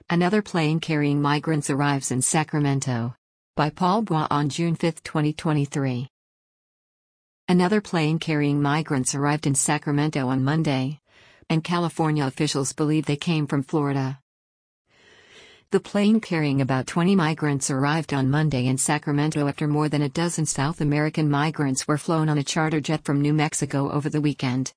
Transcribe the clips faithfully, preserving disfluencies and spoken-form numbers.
Another plane carrying migrants arrives in Sacramento. By Paul Bois on June fifth, twenty twenty-three. Another plane carrying migrants arrived in Sacramento on Monday, and California officials believe they came from Florida. The plane carrying about twenty migrants arrived on Monday in Sacramento after more than a dozen South American migrants were flown on a charter jet from New Mexico over the weekend.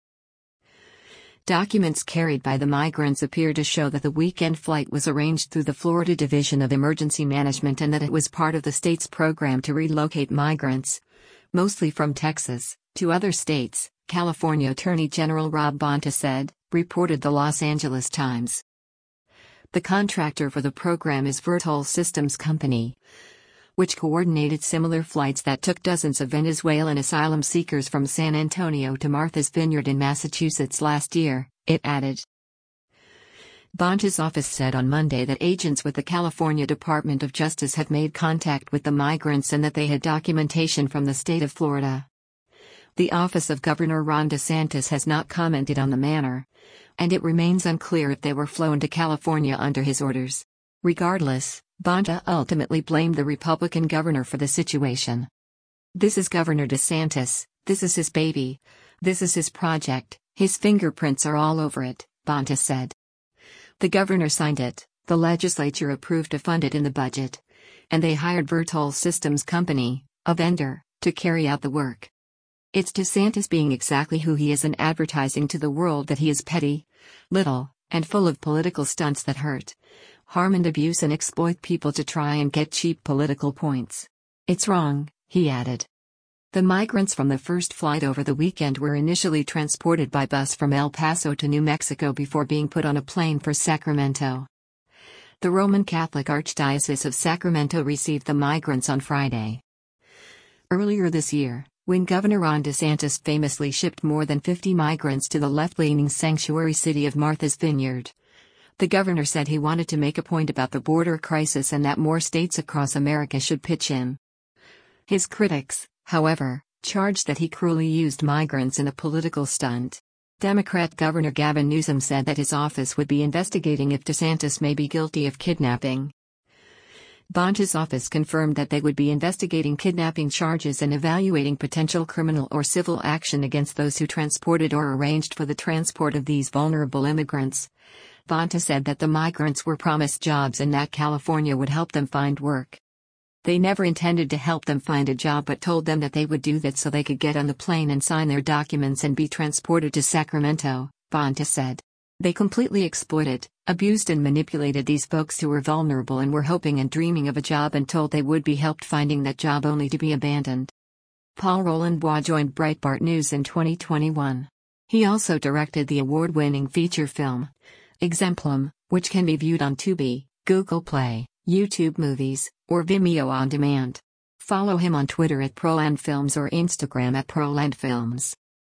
Documents carried by the migrants appear to show that the weekend flight was arranged through the Florida Division of Emergency Management and that it was part of the state's program to relocate migrants, mostly from Texas, to other states, California Attorney General Rob Bonta said, reported the Los Angeles Times. The contractor for the program is Vertol Systems Company, which coordinated similar flights that took dozens of Venezuelan asylum seekers from San Antonio to Martha's Vineyard in Massachusetts last year, it added. Bonta's office said on Monday that agents with the California Department of Justice have made contact with the migrants and that they had documentation from the state of Florida. The office of Governor Ron DeSantis has not commented on the matter, and it remains unclear if they were flown to California under his orders. Regardless, Bonta ultimately blamed the Republican governor for the situation. This is Governor DeSantis, this is his baby, this is his project, his fingerprints are all over it, Bonta said. The governor signed it, the legislature approved to fund it in the budget, and they hired Vertol Systems Company, a vendor, to carry out the work. It's DeSantis being exactly who he is and advertising to the world that he is petty, little, and full of political stunts that hurt, harm and abuse and exploit people to try and get cheap political points. It's wrong, he added. The migrants from the first flight over the weekend were initially transported by bus from El Paso to New Mexico before being put on a plane for Sacramento. The Roman Catholic Archdiocese of Sacramento received the migrants on Friday. Earlier this year, when Governor Ron DeSantis famously shipped more than fifty migrants to the left-leaning sanctuary city of Martha's Vineyard, the governor said he wanted to make a point about the border crisis and that more states across America should pitch in. His critics, however, charged that he cruelly used migrants in a political stunt. Democrat Governor Gavin Newsom said that his office would be investigating if DeSantis may be guilty of kidnapping. Bonta's office confirmed that they would be investigating kidnapping charges and evaluating potential criminal or civil action against those who transported or arranged for the transport of these vulnerable immigrants. Bonta said that the migrants were promised jobs and that California would help them find work. They never intended to help them find a job but told them that they would do that so they could get on the plane and sign their documents and be transported to Sacramento, Bonta said. They completely exploited, abused and manipulated these folks who were vulnerable and were hoping and dreaming of a job and told they would be helped finding that job only to be abandoned. Paul Roland Bois joined Breitbart News in twenty twenty-one. He also directed the award-winning feature film, Exemplum, which can be viewed on Tubi, Google Play, YouTube Movies, or Vimeo on demand. Follow him on Twitter at ProlandFilms or Instagram at ProlandFilms.